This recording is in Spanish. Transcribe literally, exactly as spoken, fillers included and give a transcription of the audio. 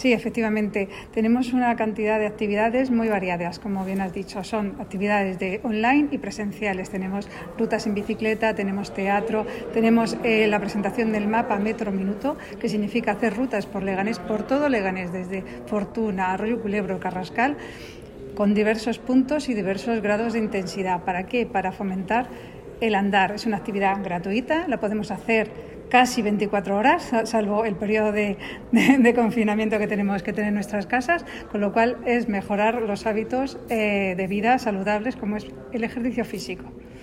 Sí, efectivamente. Tenemos una cantidad de actividades muy variadas, como bien has dicho. Son actividades de online y presenciales. Tenemos rutas en bicicleta, tenemos teatro, tenemos eh, la presentación del mapa Metro Minuto, que significa hacer rutas por Leganés, por todo Leganés, desde Fortuna, Arroyo Culebro, Carrascal, con diversos puntos y diversos grados de intensidad. ¿Para qué? Para fomentar el andar. Es una actividad gratuita, la podemos hacer casi veinticuatro horas, salvo el periodo de, de, de confinamiento que tenemos que tener en nuestras casas, con lo cual es mejorar los hábitos eh, de vida saludables como es el ejercicio físico.